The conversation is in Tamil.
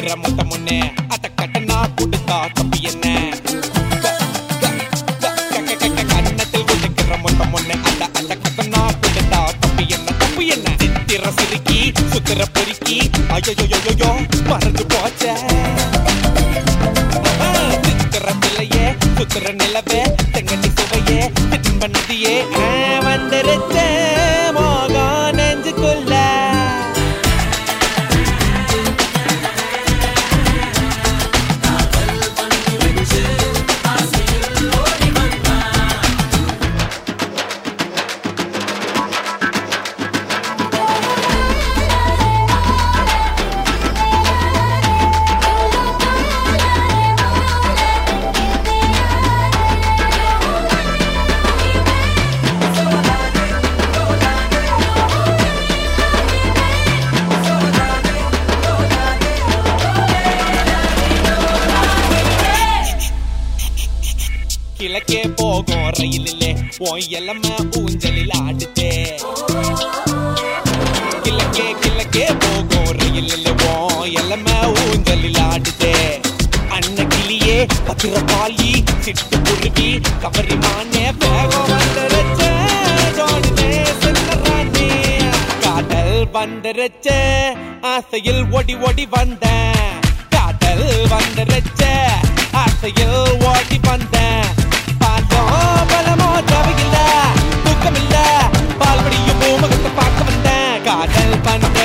சித்திர மொத்த முன்னே அத கட்டனா கொடுத்தா தப்பி என்ன கண்ணத்தில் கொடுக்கிற மொத்த முன்னே அத கட்டனா கொடுத்தா தப்பி என்ன சித்திர சிரிக்கி சுத்திர பொறுக்கி ஐயோ மறந்து போச்ச சித்திர பிள்ளையே சுத்திர நிலவே தெங்கட்டி சுவையே தின்ப நதியே வந்துருச்ச மோகம் நெஞ்சுக்குள்ள கிழக்கே போகும் ரயிலிலே உன் எல்லாமே ஊஞ்சலில் ஆடுதே கிழக்கே போகும் ரயிலிலே உன் எல்லாமே ஊஞ்சலில் ஆடுதே அன்ன கிளியே பத்திரப்பாளி சிட்டு குருவி கவரி மானே வேகம் வந்துருச்சே ஜோடினே சின்னராணி காதல் வந்துருச்சே ஆசையில் ஓடி ஓடி வந்தேன் காதல் வந்துருச்சே ஆசையில் ஓடி வந்தேன் பலமோ தேவையில்ல தூக்கமில்ல பால்படியும் பூமுகத்தை பார்க்க வந்தேன் காதல் பண்ண